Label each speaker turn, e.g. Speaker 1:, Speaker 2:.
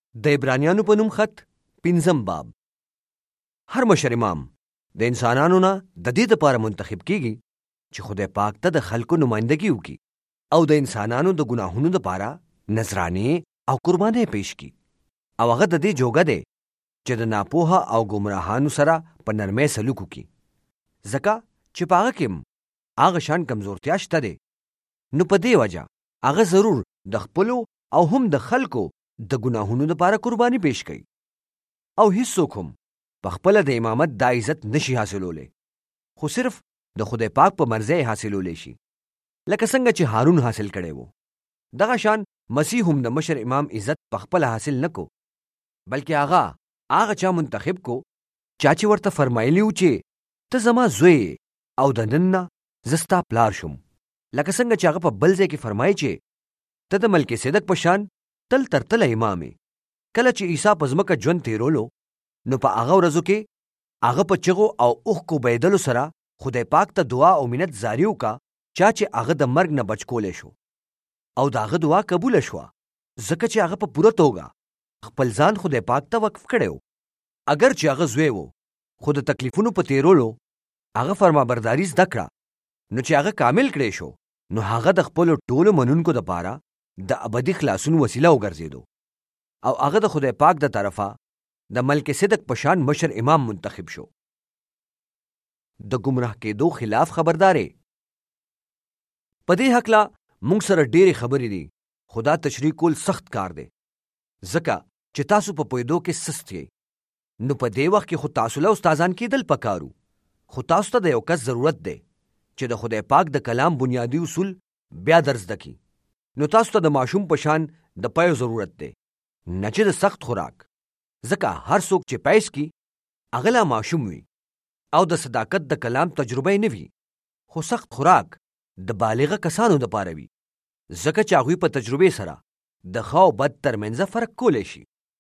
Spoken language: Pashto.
Speaker 1: د عبرانیانو په نوم خط 5 باب. هر مشر امام د انسانانو نه د دې لپاره منتخب کیږي چې خدای پاک ته د خلکو نمائندګي وکړي او د انسانانو د ګناهونو لپاره نذرانې او قربانۍ پیش کړي، او هغه د دې جوګه دی چې د ناپوهه او ګمراهانو سره په نرمۍ سلوک وکړي، ځکه چې په هغه کې هغه شان کمزورتیا شته دی. نو په دې وجه هغه ضرور د خپلو او هم د خلکو د ګناهونو لپاره قرباني پیش کوي، او هیڅوک هم په خپل د امامت دا عزت نشي حاصلولی، خو صرف د خدای پاک په مرضی حاصلولی شي، لکه څنګه چې هارون حاصل کړی وو. دغه شان مسیح هم د مشر امام عزت په خپل حاصل نکو، بلکې هغه چا منتخب کو چا چې ورته فرمایلی و چې ته زما زوی او د نن نه زه ستا پلار شم، لکه څنګه چې هغه په بل ځای کې فرمایي چې ته د ملک صدق په شان تل تر تله امام یې. کله چې عیسی په ځمکه ژوند تیرولو نو په هغه ورځو کې هغه په چغو او اوښکو بهېدلو سره خدای پاک ته دعا او منت زاری وکړه چا چې هغه د مرګ نه بچ کولی شو، او د هغه دعا قبوله شوه ځکه چې هغه په پوره توګه خپل ځان خدای پاک ته وقف کړی و. اگر چې هغه زوی و خو د تکلیفونو په تیرولو هغه فرمانبرداري زده کړه، نو چې هغه کامل کړی شو نو هغه د خپلو ټولو منونکو دپاره د ابدي خلاصون وسیله وګرځېدو، او هغه د خدای پاک د طرفه د ملک صدق په شان مشر امام منتخب شو. د ګمراه کېدو خلاف خبردارې. په دې هکله موږ سره ډېرې خبرې دي، خو دا تشریح کول سخت کار دی ځکه چې تاسو په پوهېدو کې سست یې. نو په دې وخت کې خو تاسو له استادان کېدل پکارو، خو تاسو ته د یو کس ضرورت دی چې د خدای پاک د کلام بنیادی اصول بیا در زده کړي. نو تاسو ته د ماشوم په شان د پیو ضرورت دی، نه چې د سخت خوراک، ځکه هر څوک چې پیس کی هغه لا ماشوم وي او د صداقت د کلام تجربه نه وي، خو سخت خوراک د بالغه کسانو دپاره وي، ځکه چې هغوی په تجربې سره د ښه او بد ترمنځه فرق کولی شي.